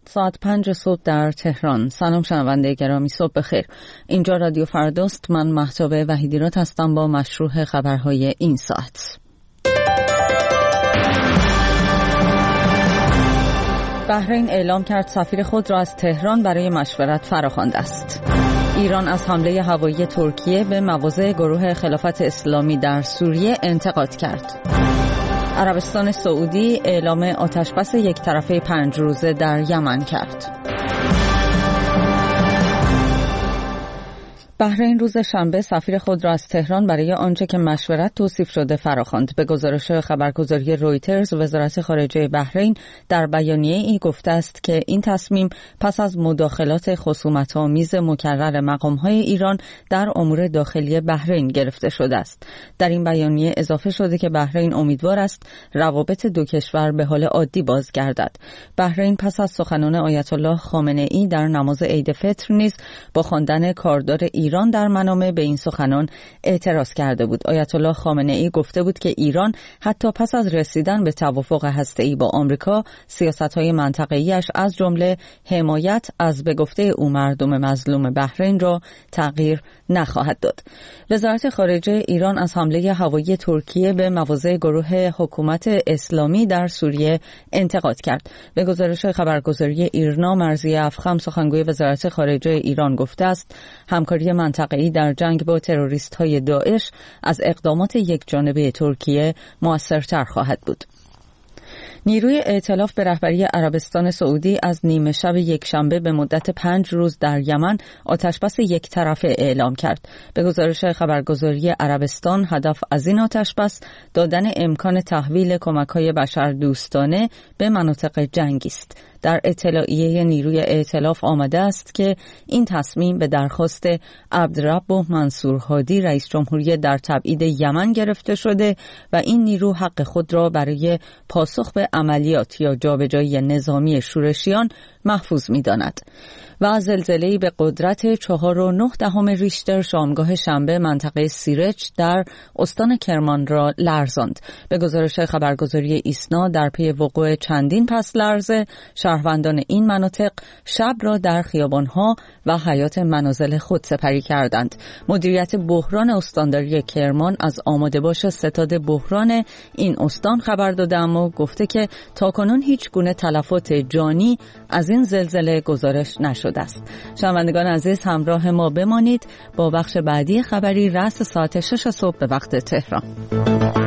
ساعت 5 صبح در تهران. سلام شنونده گرامی، صبح بخیر. اینجا رادیو فرداست. من مهتاب وحیدی‌راد هستم با مشروح خبرهای این ساعت. بحرین اعلام کرد سفیر خود را از تهران برای مشورت فراخوانده است. ایران از حمله هوایی ترکیه به مواضع گروه خلافت اسلامی در سوریه انتقاد کرد. عربستان سعودی اعلام آتشبس یک طرفه 5 روزه در یمن کرد. بحرین روز شنبه سفیر خود را از تهران برای آنچه که مشورت توصیف شده فراخواند. به گزارش خبرگزاری رویترز، وزارت خارجه بحرین در بیانیه‌ای گفته است که این تصمیم پس از مداخلات خصومت‌آمیز مکرر مقام‌های ایران در امور داخلی بحرین گرفته شده است. در این بیانیه اضافه شده که بحرین امیدوار است روابط دو کشور به حال عادی بازگردد. بحرین پس از سخنان آیت الله خامنه‌ای در نماز عید فطر نیز با خواندن کاردار ایران در منامه به این سخنان اعتراض کرده بود. آیت الله خامنه‌ای گفته بود که ایران حتی پس از رسیدن به توافق هسته‌ای با آمریکا، سیاست‌های منطقه‌ایش از جمله حمایت از به گفته او مردم مظلوم بحرین را تغییر نخواهد داد. وزارت خارجه ایران از حمله هوایی ترکیه به مواضع گروه حکومت اسلامی در سوریه انتقاد کرد. به گزارش خبرگزاری ایرنا، مرضیه افخم سخنگوی وزارت خارجه ایران گفته است همکاری منطقه‌ای در جنگ با تروریست‌های داعش از اقدامات یکجانبه ترکیه موثرتر خواهد بود. نیروی ائتلاف به رهبری عربستان سعودی از نیمه شب یکشنبه به مدت 5 روز در یمن آتشبس یک طرفه اعلام کرد. به گزارش خبرگزاری عربستان، هدف از این آتشبس دادن امکان تحویل کمک‌های بشردوستانه به مناطق جنگی است. در اطلاعیه نیروی ائتلاف آمده است که این تصمیم به درخواست عبدرب منصور هادی رئیس جمهوری در تبعید یمن گرفته شده و این نیرو حق خود را برای پاسخ به عملیات یا جابجایی نظامی شورشیان محفوظ می‌داند. و زلزله‌ای به قدرت 4.9 ریشتر شامگاه شنبه منطقه سیرج در استان کرمان را لرزاند. به گزارش خبرگزاری ایسنا، در پی وقوع چندین پس لرزه، شهروندان این مناطق شب را در خیابان‌ها و حیاط منازل خود سپری کردند. مدیریت بحران استانداری کرمان از آماده باش ستاد بحران این استان خبر داده، اما گفته که تاکنون هیچ گونه تلفات جانی از این زلزله گزارش نشده است. شنوندگان عزیز، همراه ما بمانید. با بخش بعدی خبری رأس ساعت 6 صبح به وقت تهران.